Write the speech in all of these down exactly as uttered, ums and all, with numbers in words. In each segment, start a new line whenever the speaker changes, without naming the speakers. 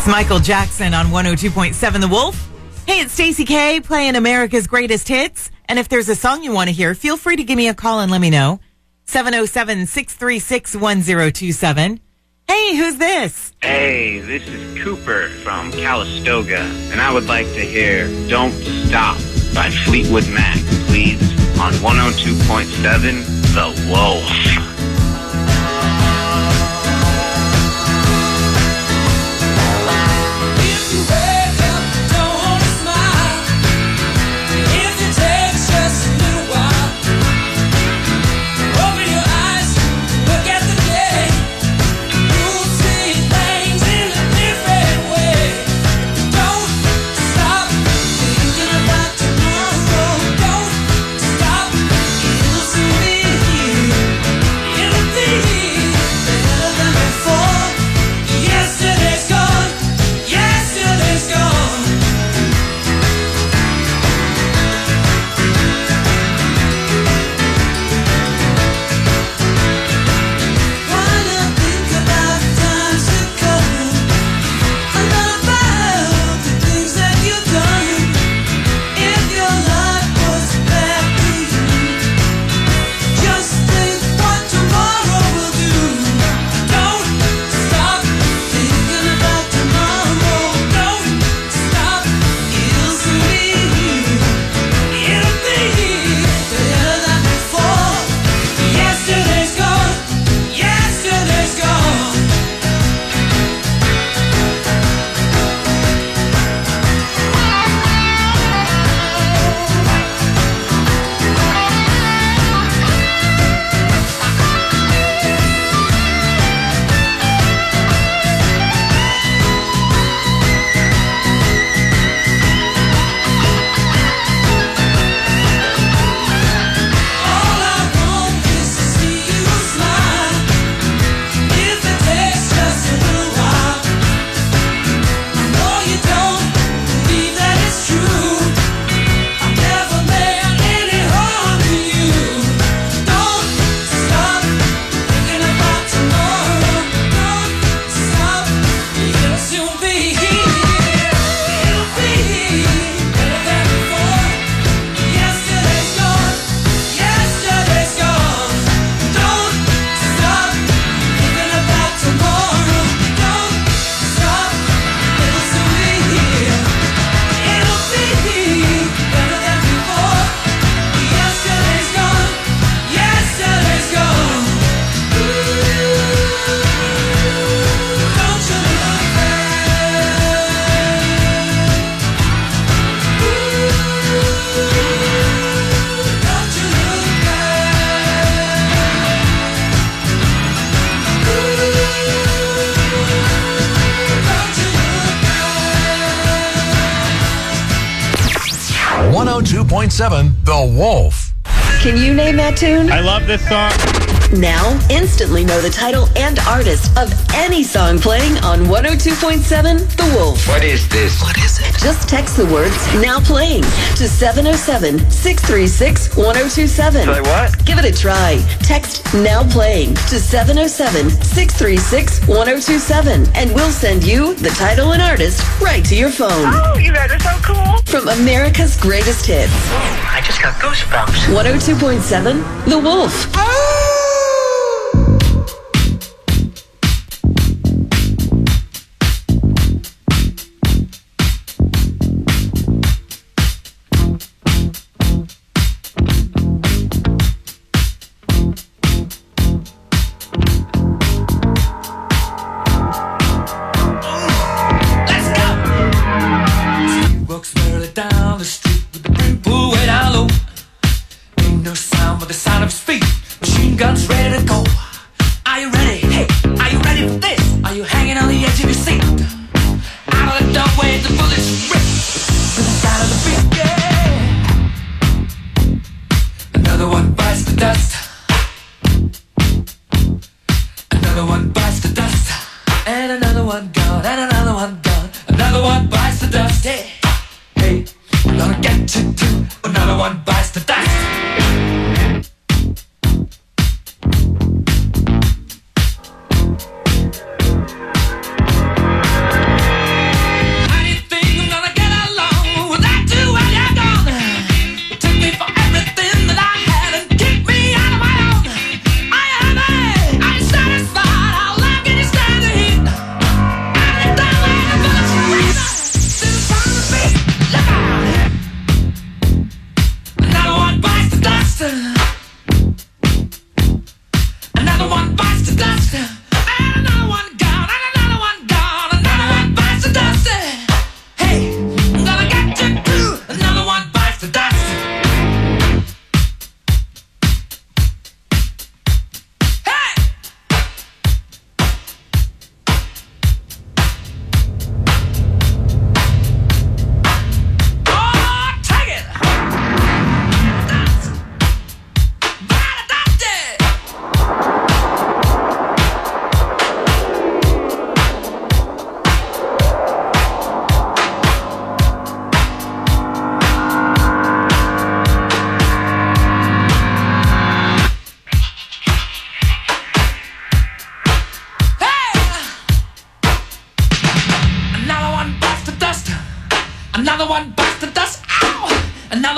It's Michael Jackson on one oh two point seven The Wolf. Hey, it's Stacey K playing America's Greatest Hits. And if there's a song you want to hear, feel free to give me a call and let me know. seven oh seven, six three six, one oh two seven. Hey, who's this?
Hey, this is Cooper from Calistoga, and I would like to hear Don't Stop by Fleetwood Mac, please, on one oh two point seven The Wolf.
one oh two point seven The Wolf.
Can you name that tune?
I love this song.
Now, instantly know the title and artist of any song playing on one oh two point seven The Wolf.
What is this?
What is it? Just text the words "now playing" to seven oh seven, six three six, one oh two seven.
Say what?
Give it a try. Text "now playing" to seven oh seven, six three six, one oh two seven, and we'll send you the title and artist right to your phone.
Oh, you guys are so cool.
From America's Greatest Hits.
I just got goosebumps.
one oh two point seven The Wolf.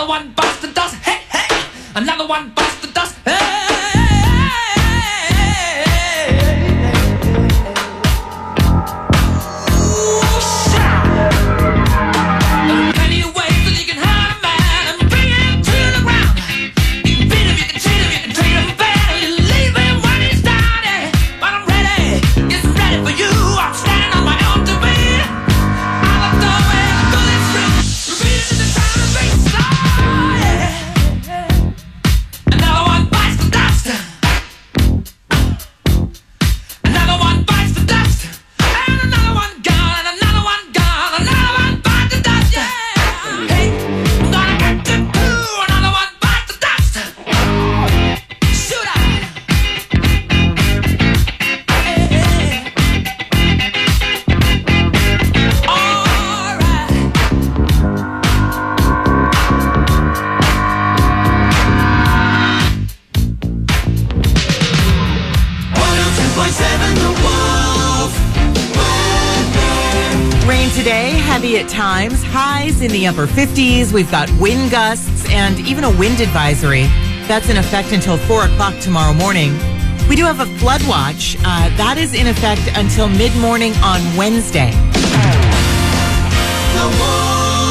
Another one bites the dust. Hey, hey. Another one bites the dust. Hey.
At times, highs in the upper fifties. We've got wind gusts and even a wind advisory. That's in effect until four o'clock tomorrow morning. We do have a flood watch. Uh, that is in effect until mid-morning on Wednesday. The Wolf.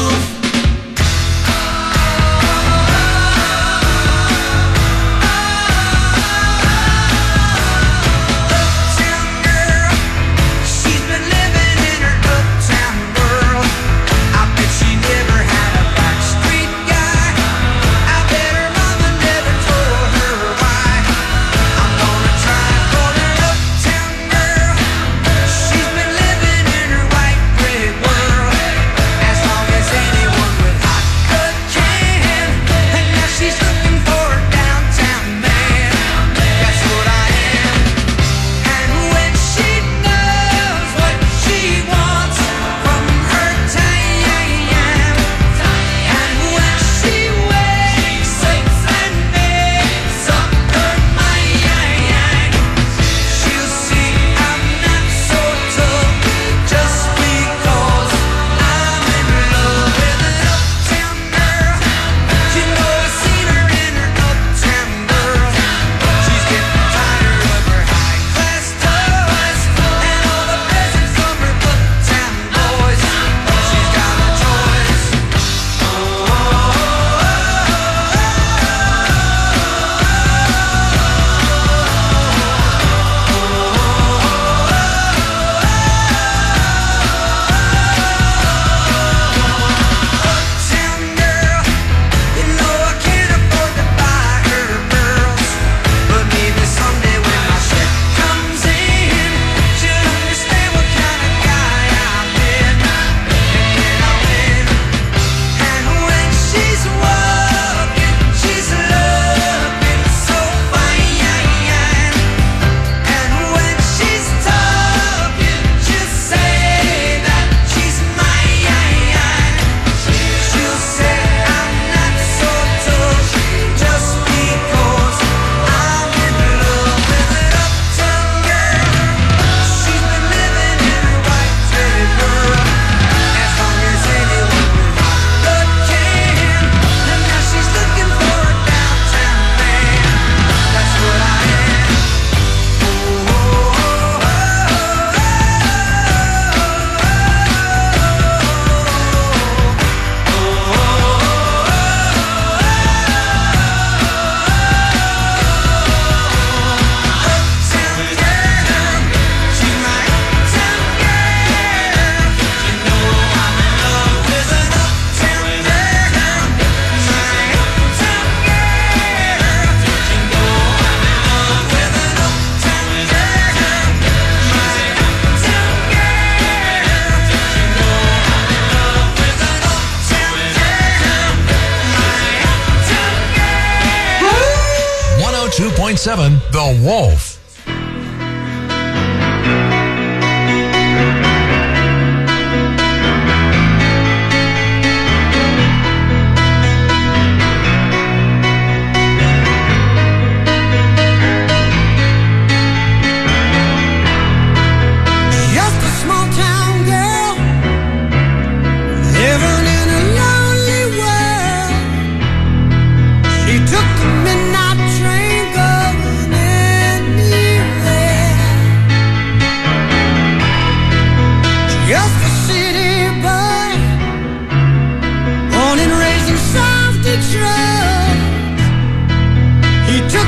two point seven The Wolf.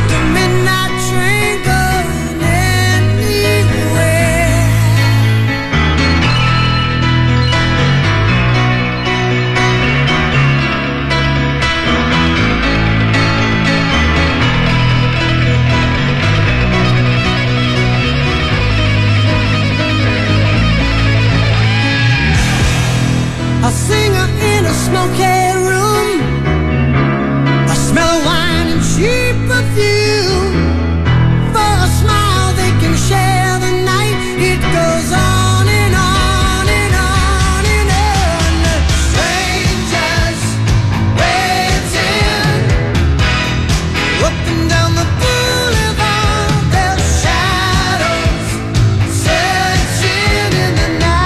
A singer in a smoky room, a smell of wine and cheap perfume. For a smile they can share the night. It goes on and on and on and on. Strangers waiting up and down the boulevard. Their shadows searching in the night.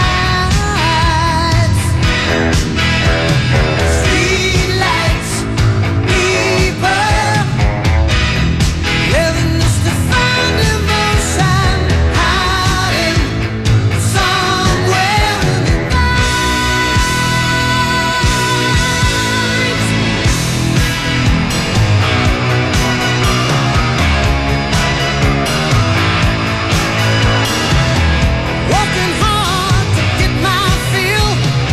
Streetlights, people living just to find emotion, hiding somewhere in the night. Working hard to get my fill.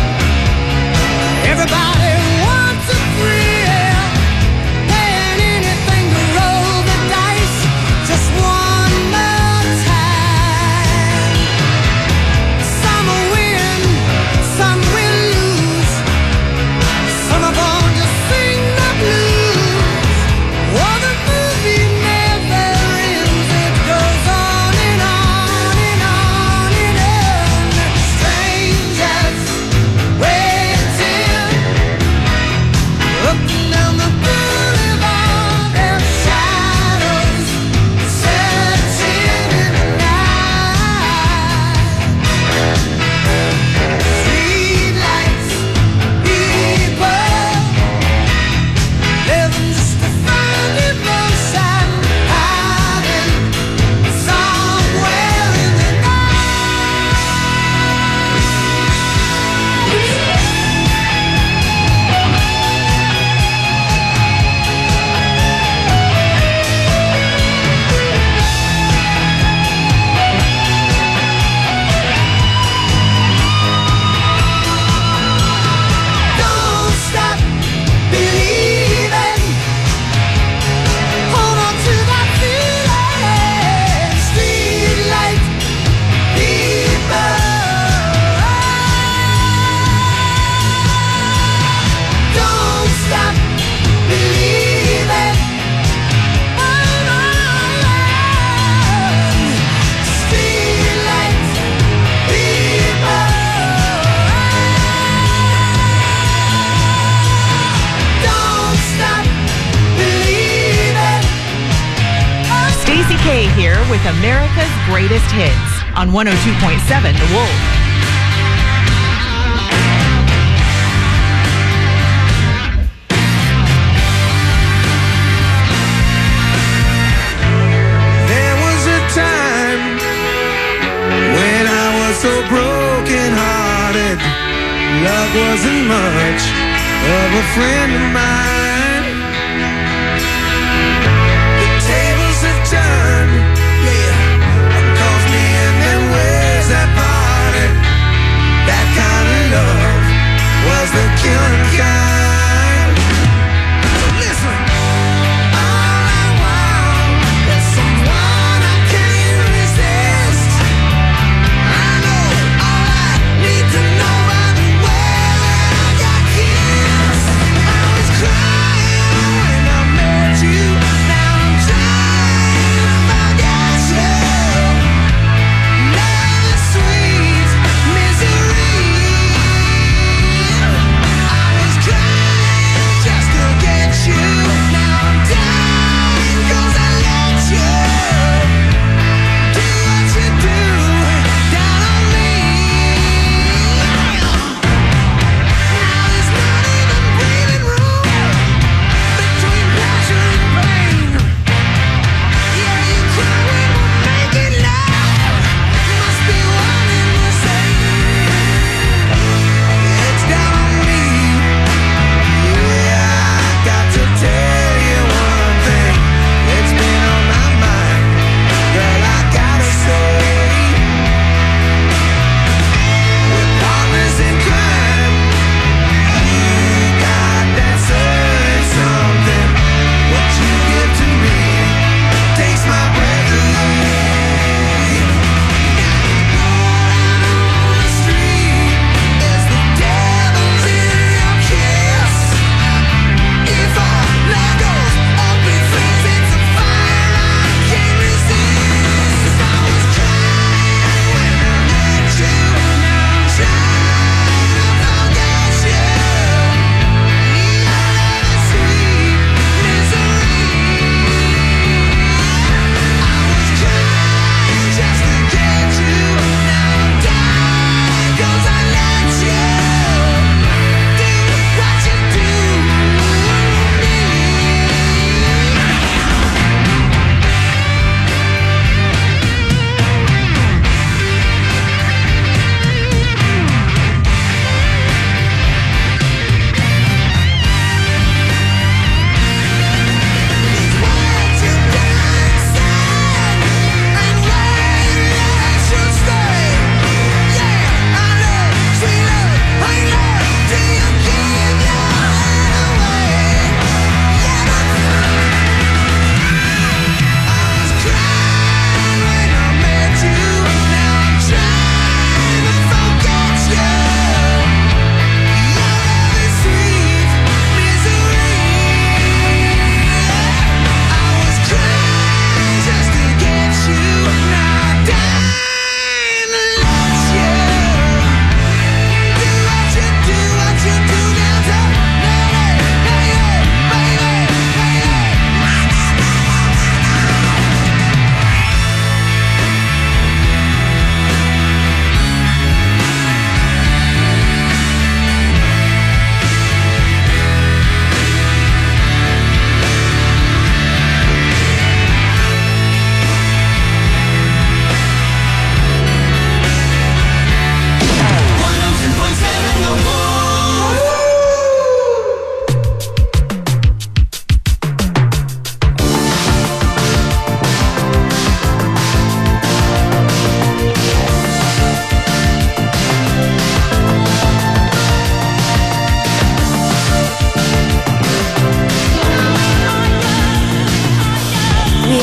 Everybody wants a thrill, paying anything to roll the dice just one more time. Some will win, some will lose, some are born to sing the blues. Oh, the movie never ends, it goes on and on and on and on. Strangers waiting up and down the boulevard, their shadows searching in the night. Streetlights, people living just to find emotion, hiding somewhere in the Don't stop believing. Hold on to that feeling. Streetlight people. Don't stop believing. Hold on. Streetlight people. Don't stop believing.
Stacey K here with America's Greatest Hits on one oh two point seven The Wolf.
There was a time when I was so broken hearted. Love wasn't much of a friend of mine. The tables have turned, yeah. Calls me in them ways that parted. That kind of love was the killing kind. So listen. All I want is someone I can't resist. I know all I need to know by the way that I got kissed. I was crying.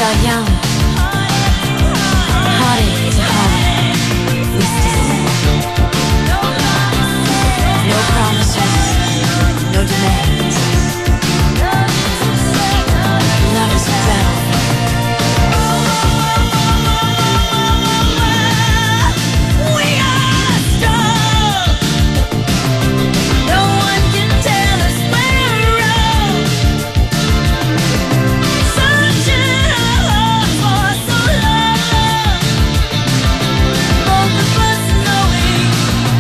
are young. Heartache to heartache, we stand. No promises, no demands. Love is better. We are strong. No one can tell us we're wrong. Searching our hearts for so long. Both of us knowing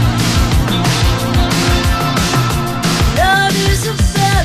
love is a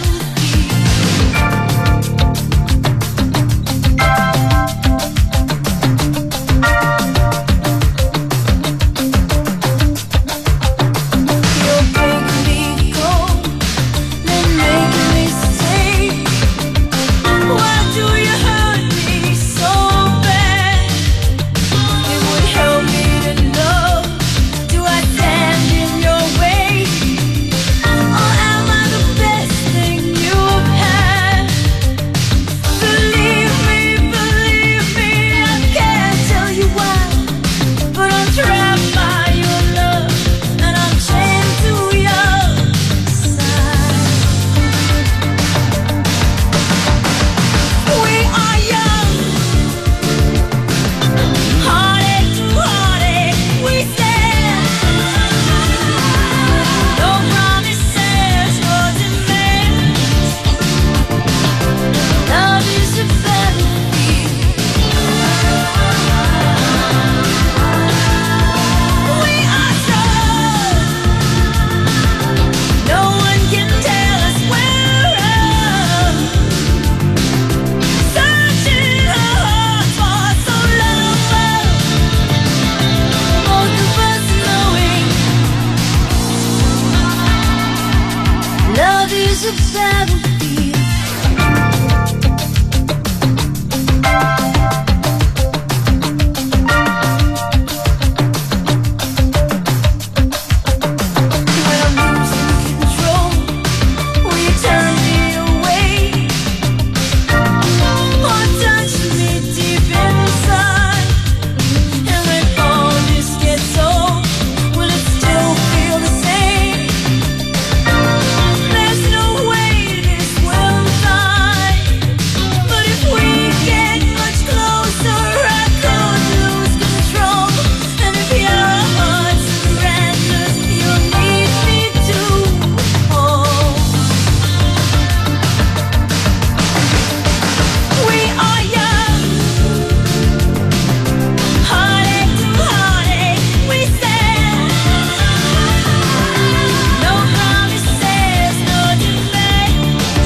You're breaking me cold, then making me stay. Why do you hurt me so bad? It would help me to know. Do I stand in your way? Or am I the best thing you've had? Believe me, believe me, I can't tell you why, but I'm trapped by your love, and I'm chained to your side. We are young, heartache to heartache, we stand. No promises, no demands. Love is a battlefield. We are strong. No one can tell us we're wrong. Searching our hearts for so long. Both of us knowing love is a battlefield. When I'm losing control, will you turn me away? Or touch me deep inside? And when all this gets old, will it still feel the same? There's no way this will die. But if we get much closer, I could lose control. And if your heart surrenders, you'll need me to hold. We are young, heartache to heartache, we stand. No promises, no demands.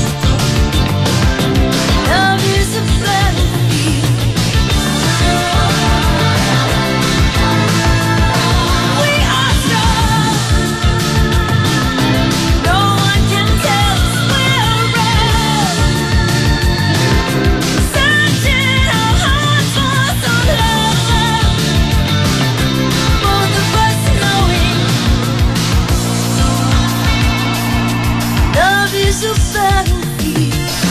Love is a battlefield. We are strong. No one can tell us we're wrong. Searching our hearts for so long. Both of us knowing love is a battlefield.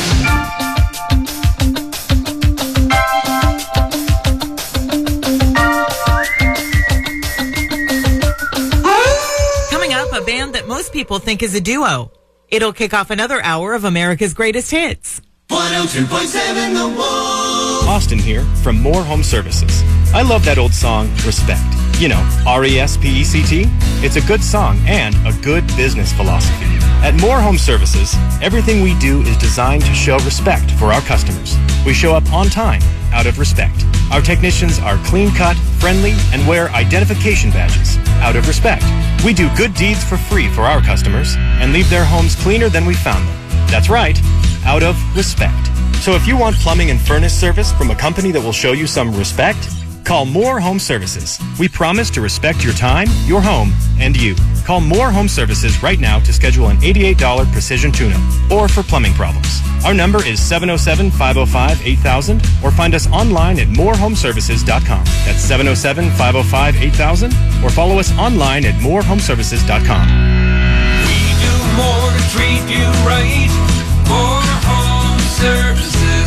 Coming up, a band that most people think is a duo. It'll kick off another hour of America's Greatest Hits.
one oh two point seven The Wolf.
Austin here from More Home Services. I love that old song, Respect. You know, R E S P E C T. It's a good song and a good business philosophy. At More Home Services, everything we do is designed to show respect for our customers. We show up on time, out of respect. Our technicians are clean-cut, friendly, and wear identification badges, out of respect. We do good deeds for free for our customers and leave their homes cleaner than we found them. That's right, out of respect. So if you want plumbing and furnace service from a company that will show you some respect, call More Home Services. We promise to respect your time, your home, and you. Call More Home Services right now to schedule an eighty-eight dollars precision tune-up or for plumbing problems. Our number is seven oh seven, five oh five, eight thousand or find us online at more home services dot com. That's seven oh seven, five oh five, eight thousand or follow us online at more home services dot com.
We do more to treat you right. More Home Services.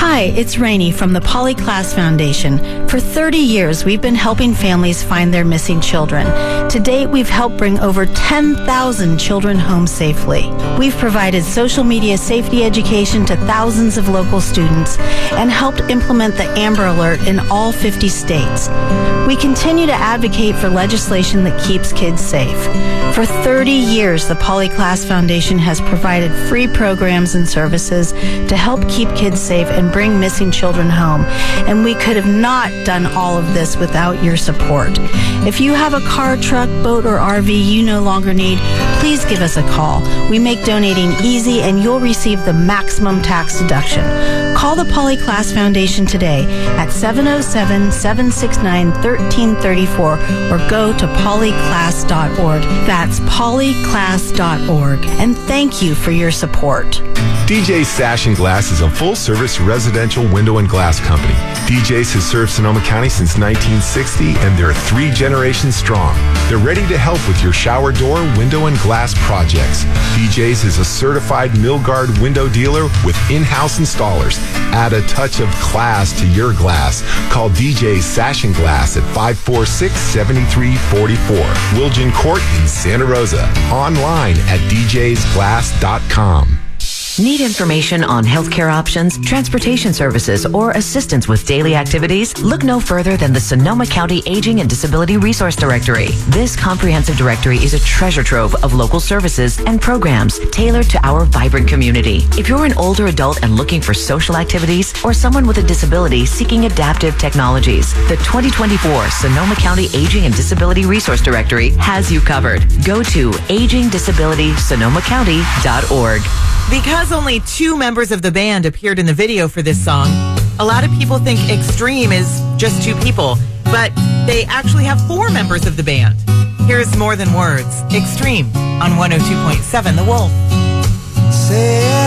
Hi, it's Rainey from the Polyclass Foundation. For thirty years, we've been helping families find their missing children. To date, we've helped bring over ten thousand children home safely. We've provided social media safety education to thousands of local students and helped implement the Amber Alert in all fifty states. We continue to advocate for legislation that keeps kids safe. For thirty years, the Polyclass Foundation has provided free programs and services to help keep kids safe and bring missing children home. And we could have not done all of this without your support. If you have a car, truck, boat, or R V you no longer need, please give us a call. We make donating easy and you'll receive the maximum tax deduction. Call the Polyclass Foundation today at seven oh seven, seven six nine, one three three four or go to polyclass dot org. That's polyclass dot org. And thank you for your support.
D J's Sash and Glass is a full-service residential window and glass company. D J's has served Sonoma County since nineteen sixty, and they're three generations strong. They're ready to help with your shower door, window, and glass projects. D J's is a certified Milgard window dealer with in-house installers. Add a touch of class to your glass. Call D J's Sash and Glass at five four six, seven three four four. Wilgen Court in Santa Rosa. Online at d j's glass dot com.
Need information on healthcare options, transportation services, or assistance with daily activities? Look no further than the Sonoma County Aging and Disability Resource Directory. This comprehensive directory is a treasure trove of local services and programs tailored to our vibrant community. If you're an older adult and looking for social activities, or someone with a disability seeking adaptive technologies, the twenty twenty-four Sonoma County Aging and Disability Resource Directory has you covered. Go to aging disability sonoma county dot org.
Because only two members of the band appeared in the video for this song, a lot of people think Extreme is just two people, but they actually have four members of the band. Here's More Than Words, Extreme, on one oh two point seven The Wolf.
Say